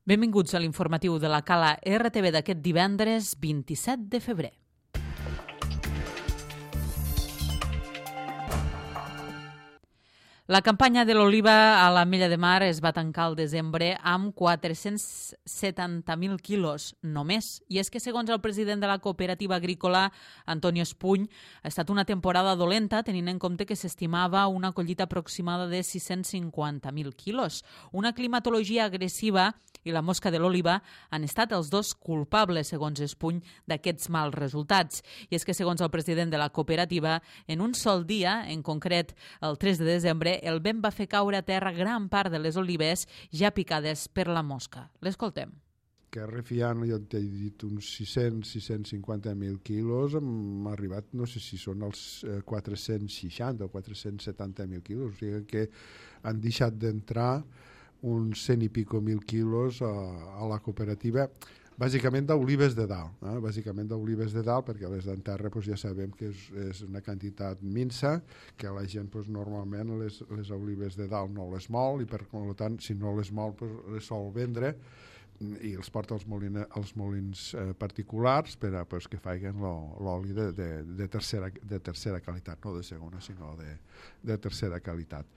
Benvinguts a l'informatiu de la Cala RTV d'aquest divendres 27 de febrer. La campanya de l'oliva a l'Ametlla de Mar es va tancar al desembre amb 470.000 quilos només. I és que, segons el president de la cooperativa agrícola, Antonio Espuny, ha estat una temporada dolenta, tenint en compte que s'estimava una collita aproximada de 650.000 quilos. Una climatologia agressiva i la mosca de l'oliva han estat els dos culpables, segons Espuny, d'aquests mals resultats. I és que, segons el president de la cooperativa, en un sol dia, en concret el 3 de desembre, el vent va fer caure a terra gran part de les olives ja picades per la mosca. L'escoltem. Que refiant, jo t'he dit uns 650.000 quilos, hem arribat, no sé si són els 460 o 470.000 quilos, o sigui que han deixat d'entrar uns 100 i pico mil quilos a la cooperativa, bàsicament d'olives de dalt, perquè les d'enterra ja sabem que és una quantitat minsa, que la gent normalment les olives de dalt no les mol i per tant si no les mol les sol vendre i els porta als molins particulars per a que facin l'oli de tercera qualitat, no de segona sinó de tercera qualitat.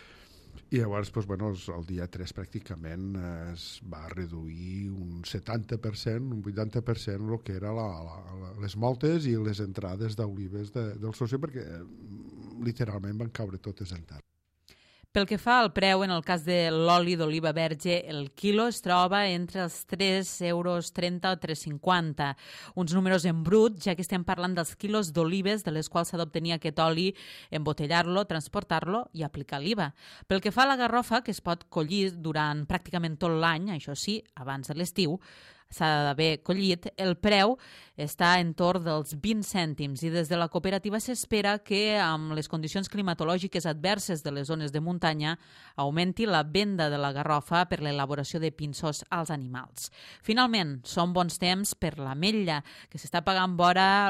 I llavors, el dia 3 pràcticament es va reduir un 70%, un 80% el que era les moltes i les entrades d'olives del soci, perquè literalment van caure totes en terra. Pel que fa al preu, en el cas de l'oli d'oliva verge, el quilo es troba entre els 3,30 € o 3,50. Uns números en brut, ja que estem parlant dels quilos d'olives de les quals s'ha d'obtenir aquest oli, embotellar-lo, transportar-lo i aplicar l'IVA. Pel que fa a la garrofa, que es pot collir durant pràcticament tot l'any, això sí, abans de l'estiu, s'ha d'haver collit, el preu està entorn dels 20 cèntims i des de la cooperativa s'espera que amb les condicions climatològiques adverses de les zones de muntanya augmenti la venda de la garrofa per l'elaboració de pinsos als animals. Finalment, són bons temps per l'ametlla, que s'està pagant vora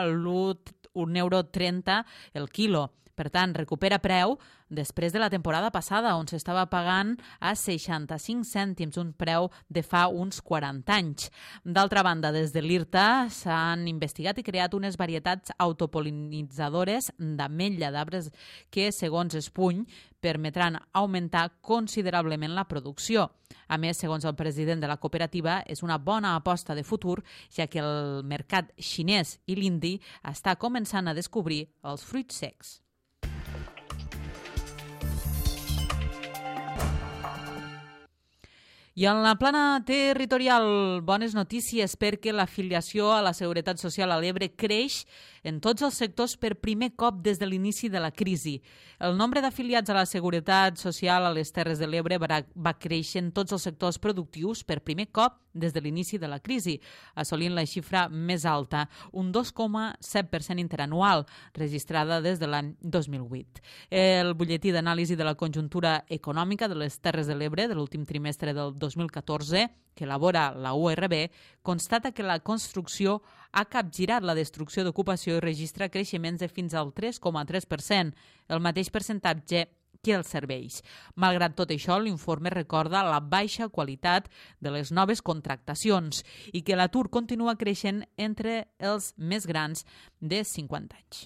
l'1,30 € el quilo. Per tant, recupera preu després de la temporada passada, on s'estava pagant a 65 cèntims, un preu de fa uns 40 anys. D'altra banda, des de l'IRTA s'han investigat i creat unes varietats autopol·linitzadores d'ametlla d'arbres que, segons Espuny, permetran augmentar considerablement la producció. A més, segons el president de la cooperativa, és una bona aposta de futur, ja que el mercat xinès i l'indi està començant a descobrir els fruits secs. I en la plana territorial, bones notícies perquè l'afiliació a la Seguretat Social a l'Ebre creix en tots els sectors per primer cop des de l'inici de la crisi. El nombre d'afiliats a la Seguretat Social a les Terres de l'Ebre va créixer en tots els sectors productius per primer cop des de l'inici de la crisi, assolint la xifra més alta, un 2,7% interanual, registrada des de l'any 2008. El butlletí d'anàlisi de la conjuntura econòmica de les Terres de l'Ebre de l'últim trimestre del 2014, que elabora la URB, constata que la construcció ha capgirat la destrucció d'ocupació i registra creixements de fins al 3,3%, el mateix percentatge que els serveis. Malgrat tot això, l'informe recorda la baixa qualitat de les noves contractacions i que l'atur continua creixent entre els més grans de 50 anys.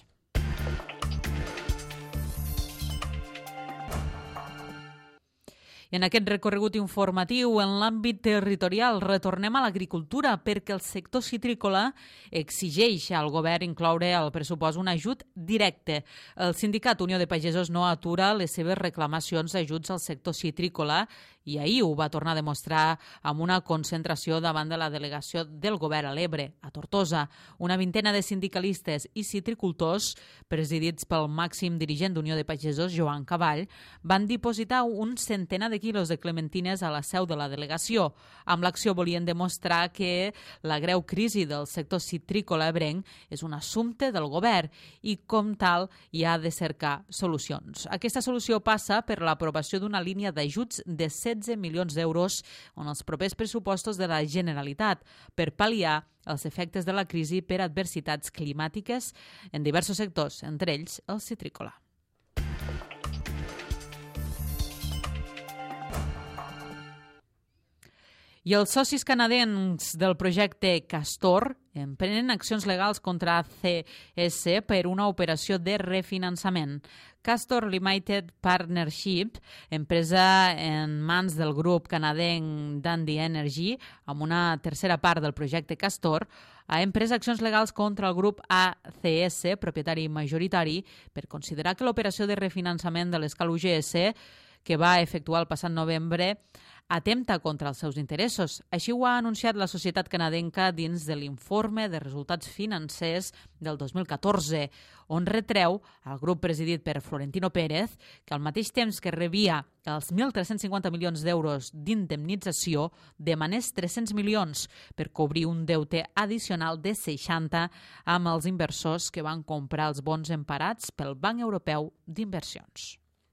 I en aquest recorregut informatiu, en l'àmbit territorial, retornem a l'agricultura perquè el sector citrícola exigeix al govern incloure al pressupost un ajut directe. El sindicat Unió de Pagesos no atura les seves reclamacions d'ajuts al sector citrícola i ahir ho va tornar a demostrar amb una concentració davant de la delegació del govern a l'Ebre, a Tortosa. Una vintena de sindicalistes i citricultors, presidits pel màxim dirigent d'Unió de Pagesos, Joan Cavall, van dipositar un centenar de quilos de clementines a la seu de la delegació. Amb l'acció volien demostrar que la greu crisi del sector citrícola ebrenc és un assumpte del govern i, com tal, hi ha de cercar solucions. Aquesta solució passa per l'aprovació d'una línia d'ajuts de 16 milions d'euros en els propers pressupostos de la Generalitat per pal·liar els efectes de la crisi per adversitats climàtiques en diversos sectors, entre ells el citrícola. I els socis canadencs del projecte Castor emprenen accions legals contra ACS per una operació de refinançament. Castor Limited Partnership, empresa en mans del grup canadenc Dundee Energy, amb una tercera part del projecte Castor, ha emprès accions legals contra el grup ACS, propietari majoritari, per considerar que l'operació de refinançament de l'Escal UGS, que va efectuar el passat novembre, atempta contra els seus interessos. Així ho ha anunciat la societat canadenca dins de l'informe de resultats financers del 2014, on retreu al grup presidit per Florentino Pérez que al mateix temps que rebia els 1.350 milions d'euros d'indemnització, demanés 300 milions per cobrir un deute addicional de 60 amb els inversors que van comprar els bons emparats pel Banc Europeu d'Inversions.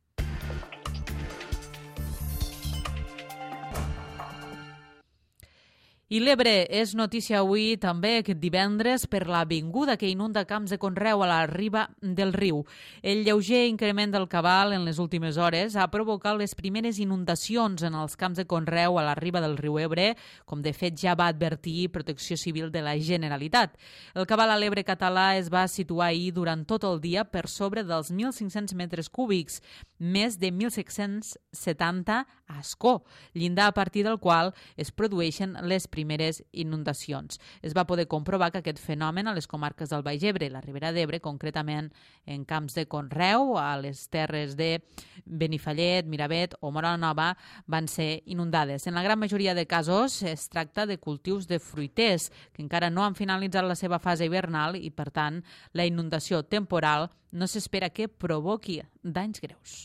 I l'Ebre és notícia avui també aquest divendres per l'avinguda que inunda camps de conreu a la riba del riu. El lleuger increment del cabal en les últimes hores ha provocat les primeres inundacions en els camps de conreu a la riba del riu Ebre, com de fet ja va advertir Protecció Civil de la Generalitat. El cabal a l'Ebre català es va situar ahir durant tot el dia per sobre dels 1.500 metres cúbics, més de 1.670 a Ascó, llindar a partir del qual es produeixen les primeres inundacions. Es va poder comprovar que aquest fenomen a les comarques del Baix Ebre, la Ribera d'Ebre, concretament en camps de conreu, a les terres de Benifallet, Miravet o Móra la Nova, van ser inundades. En la gran majoria de casos es tracta de cultius de fruiters que encara no han finalitzat la seva fase hivernal i, per tant, la inundació temporal no s'espera que provoqui danys greus.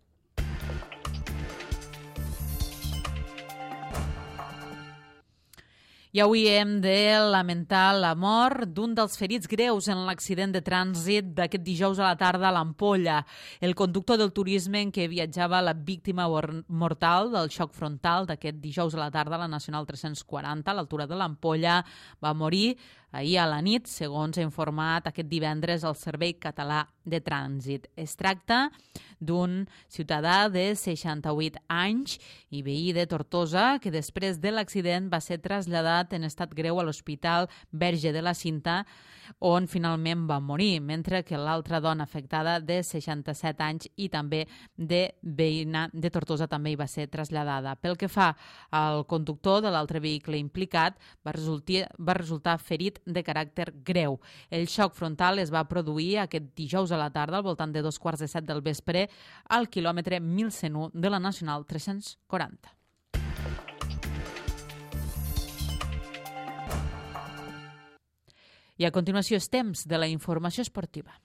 I avui hem de lamentar la mort d'un dels ferits greus en l'accident de trànsit d'aquest dijous a la tarda a l'Ampolla. El conductor del turisme en què viatjava la víctima mortal del xoc frontal d'aquest dijous a la tarda a la Nacional 340 a l'altura de l'Ampolla va morir ahir a la nit, segons ha informat aquest divendres el Servei Català de Trànsit. Es tracta d'un ciutadà de 68 anys i veí de Tortosa que després de l'accident va ser traslladat en estat greu a l'Hospital Verge de la Cinta, on finalment va morir, mentre que l'altra dona afectada de 67 anys i també de veïna de Tortosa també hi va ser traslladada. Pel que fa al conductor de l'altre vehicle implicat, va resultar ferit de caràcter greu. El xoc frontal es va produir aquest dijous a la tarda al voltant de 2:15 del vespre al quilòmetre 1101 de la Nacional 340. I a continuació és temps de la informació esportiva.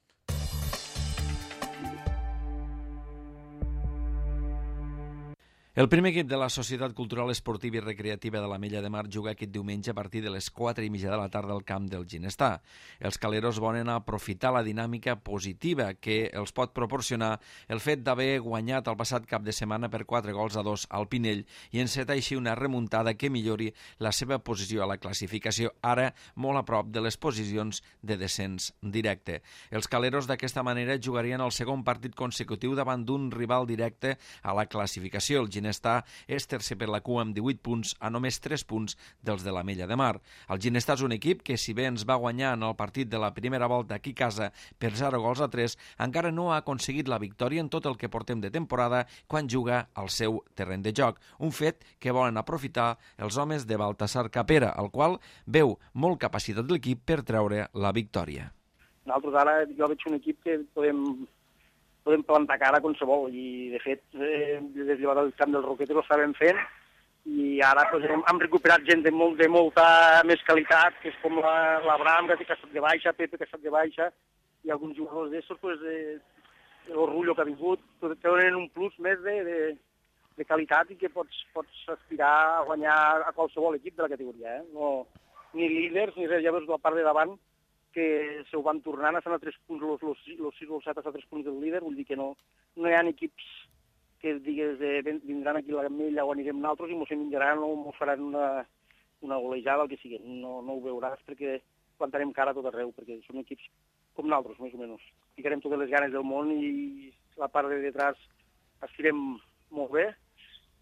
El primer equip de la Societat Cultural Esportiva i Recreativa de l'Ametlla de Mar juga aquest diumenge a partir de les 4:30 de la tarda al camp del Ginestà. Els caleros volen aprofitar la dinàmica positiva que els pot proporcionar el fet d'haver guanyat el passat cap de setmana per 4-2 al Pinell i encetar així una remuntada que millori la seva posició a la classificació, ara molt a prop de les posicions de descens directe. Els caleros d'aquesta manera jugarien el segon partit consecutiu davant d'un rival directe a la classificació. El Ginestà és tercer per la cua amb 18 punts a només 3 punts dels de l'Ametlla de Mar. El Ginestà és un equip que, si bé ens va guanyar en el partit de la primera volta aquí a casa per 0-3, encara no ha aconseguit la victòria en tot el que portem de temporada quan juga al seu terreny de joc. Un fet que volen aprofitar els homes de Baltasar Capera, el qual veu molt capacitat de l'equip per treure la victòria. Nosaltres ara jo veig un equip que podem plantar cara a qualsevol i de fet des del camp del Roquetes ho estàvem fent i ara pues, hem recuperat gent de molta més qualitat, que és com l'Abraham, que ha estat de baixa, Pepe, que ha estat de baixa, i alguns jugadors d'estos, pues, l'Orgullo que ha vingut, tenen un plus més de qualitat i que pots aspirar a guanyar a qualsevol equip de la categoria. No, ni líders ni res, ja veus la part de davant que se ho van tornant, estan a 3 punts, els 6 o els 7 estan a 3 punts del líder, vull dir que no hi ha equips que digues vindran aquí a l'Ametlla o anirem nosaltres i ens enviaran o ens faran una golejada, el que sigui. No ho veuràs perquè plantarem cara a tot arreu, perquè són equips com nosaltres, més o menys. Ficarem totes les ganes del món i la part de detrás estirem molt bé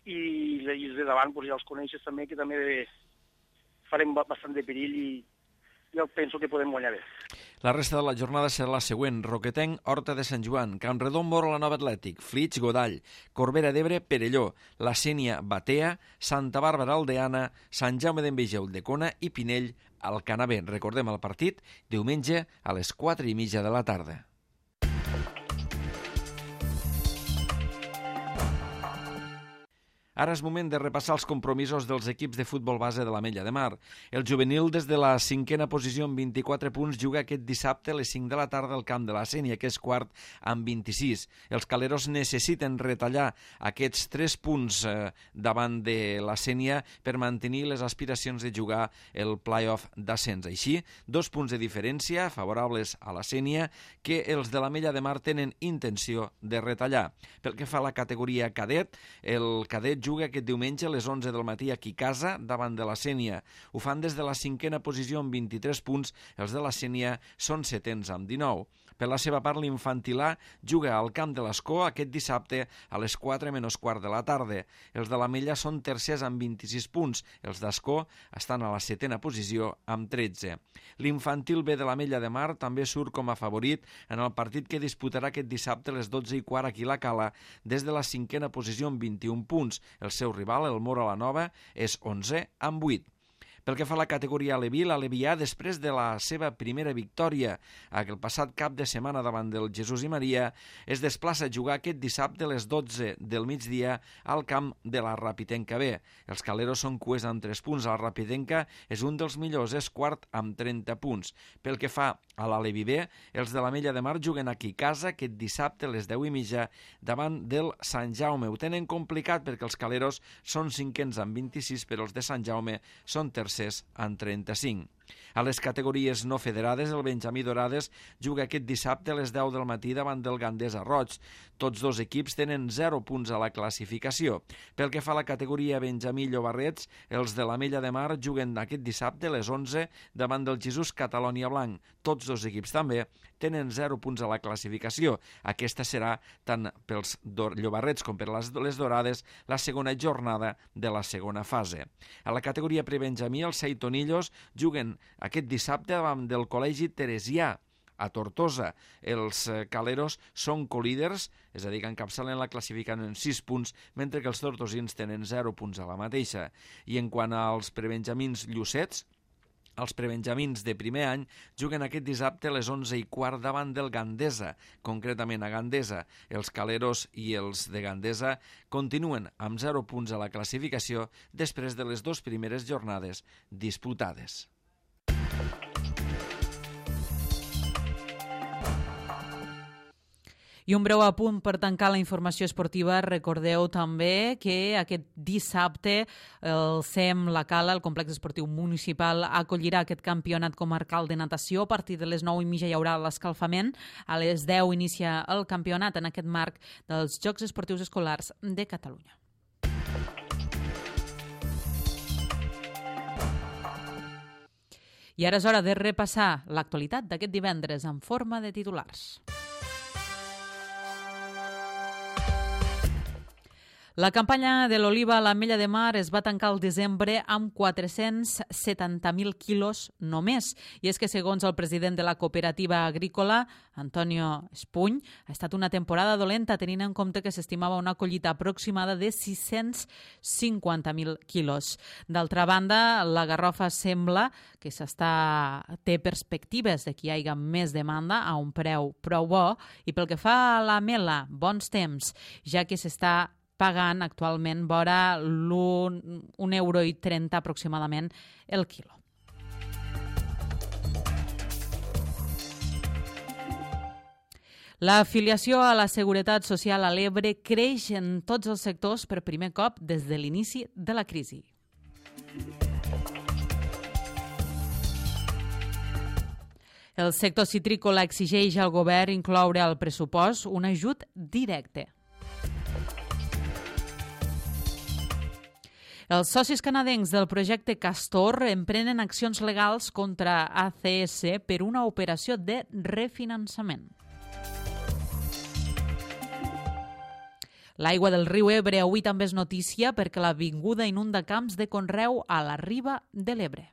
i els de davant ja els coneixes també, que també farem bastant de perill i jo penso que podem guanyar bé. La resta de la jornada serà la següent: Roquetenc, Horta de Sant Joan, Campredon, Móra la Nova Atlètic, Flix, Godall, Corbera d'Ebre, Perelló, La Sénia, Batea, Santa Bàrbara, Aldeana, Sant Jaume d'Enveja, Ulldecona i Pinell, Alcanavé. Recordem el partit diumenge a les 4:30 de la tarda. Ara és moment de repassar els compromisos dels equips de futbol base de l'Ametlla de Mar. El juvenil, des de la 5a posició amb 24 punts, juga aquest dissabte a les 5 de la tarda al camp de la Sénia, que és quart amb 26. Els caleros necessiten retallar aquests 3 punts davant de la Sénia per mantenir les aspiracions de jugar el play-off d'ascens. Així, 2 punts de diferència favorables a la Sénia que els de l'Ametlla de Mar tenen intenció de retallar. Pel que fa a la categoria cadet, el cadet juga aquest diumenge a les 11 del matí aquí a casa davant de la Sénia. Ho fan des de la 5a posició amb 23 punts. Els de la Sénia són 7ens amb 19. Per la seva part, l'infantil A juga al camp de l'Escó aquest dissabte a les 4:15 de la tarda. Els de l'Ametlla són tercers amb 26 punts. Els d'Escó estan a la 7a posició amb 13. L'infantil B de l'Ametlla de Mar també surt com a favorit en el partit que disputarà aquest dissabte a les 12:15 aquí a la Cala, des de la 5a posició amb 21 punts. El seu rival, el Móra la Nova, és 11 amb 8. Pel que fa a la categoria Aleví, l'Alevià, després de la seva primera victòria el passat cap de setmana davant del Jesús i Maria, es desplaça a jugar aquest dissabte a les 12 del migdia al camp de la Rapitenca B. Els caleros són cues amb 3 punts. La Rapitenca és un dels millors, és quart amb 30 punts. Pel que fa a l'Aleví B, els de l'Ametlla de Mar juguen aquí a casa aquest dissabte a les 10:30 davant del Sant Jaume. Ho tenen complicat perquè els caleros són 5ens amb 26, però els de Sant Jaume són tercers en 35. A les categories no federades, el Benjamí Dorades juga aquest dissabte a les 10 del matí davant del Gandesa Roig. Tots dos equips tenen 0 punts a la classificació. Pel que fa a la categoria Benjamí Llobarrets, els de l'Ametlla de Mar juguen aquest dissabte a les 11 davant del Jesús Catalònia Blanc. Tots dos equips també tenen 0 punts a la classificació. Aquesta serà, tant pels Llobarrets com per les Dorades, la segona jornada de la segona fase. A la categoria prebenjamí, els Seitonillos juguen aquest dissabte davant del Col·legi Teresià a Tortosa. Els caleros són colíders, és a dir, que encapçalen la classificant en 6 punts, mentre que els tortosins tenen 0 punts a la mateixa. I en quant als prebenjamins llucets, els prebenjamins de primer any juguen aquest dissabte a les 11:15 davant del Gandesa, concretament a Gandesa. Els caleros i els de Gandesa continuen amb 0 punts a la classificació després de les 2 primeres jornades disputades. I un breu apunt per tancar la informació esportiva. Recordeu també que aquest dissabte el CEM La Cala, el complex esportiu municipal, acollirà aquest campionat comarcal de natació. A partir de les 9:30 hi haurà l'escalfament. A les 10 inicia el campionat en aquest marc dels Jocs Esportius Escolars de Catalunya. I ara és hora de repassar l'actualitat d'aquest divendres en forma de titulars. La campanya de l'oliva a l'Ametlla de Mar es va tancar al desembre amb 470.000 quilos només. I és que, segons el president de la cooperativa agrícola, Antonio Espuny, ha estat una temporada dolenta, tenint en compte que s'estimava una collita aproximada de 650.000 quilos. D'altra banda, la garrofa sembla que té perspectives de que hi hagi més demanda a un preu prou bo. I pel que fa a la mela, bons temps, ja que s'està pagant actualment vora €1,30 aproximadament el quilo. L'afiliació a la Seguretat Social a l'Ebre creix en tots els sectors per primer cop des de l'inici de la crisi. El sector citrícola exigeix al govern incloure al pressupost un ajut directe. Els socis canadencs del projecte Castor emprenen accions legals contra ACS per una operació de refinançament. L'aigua del riu Ebre avui també és notícia perquè l'avinguda inunda camps de conreu a la riba de l'Ebre.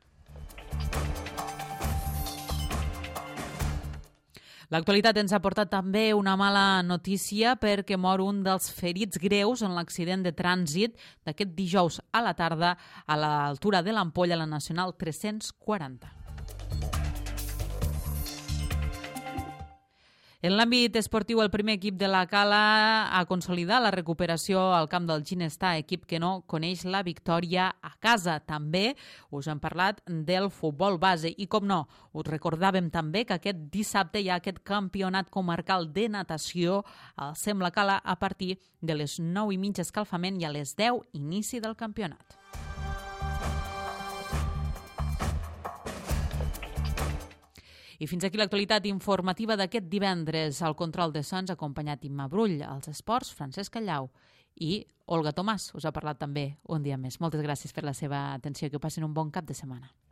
L'actualitat ens ha portat també una mala notícia perquè mor un dels ferits greus en l'accident de trànsit d'aquest dijous a la tarda a l'altura de l'Ampolla, a la Nacional 340. En l'àmbit esportiu, el primer equip de la Cala ha consolidat la recuperació al camp del Ginestar, equip que no coneix la victòria a casa. També us hem parlat del futbol base i, com no, us recordàvem també que aquest dissabte hi ha aquest campionat comarcal de natació al SEM La Cala a partir de les 9:30 escalfament i a les 10 inici del campionat. I fins aquí l'actualitat informativa d'aquest divendres. Al control de sons, acompanyat Imma Brull, als esports, Francesc Callau i Olga Tomàs. Us ha parlat també un dia més. Moltes gràcies per la seva atenció i que passin un bon cap de setmana.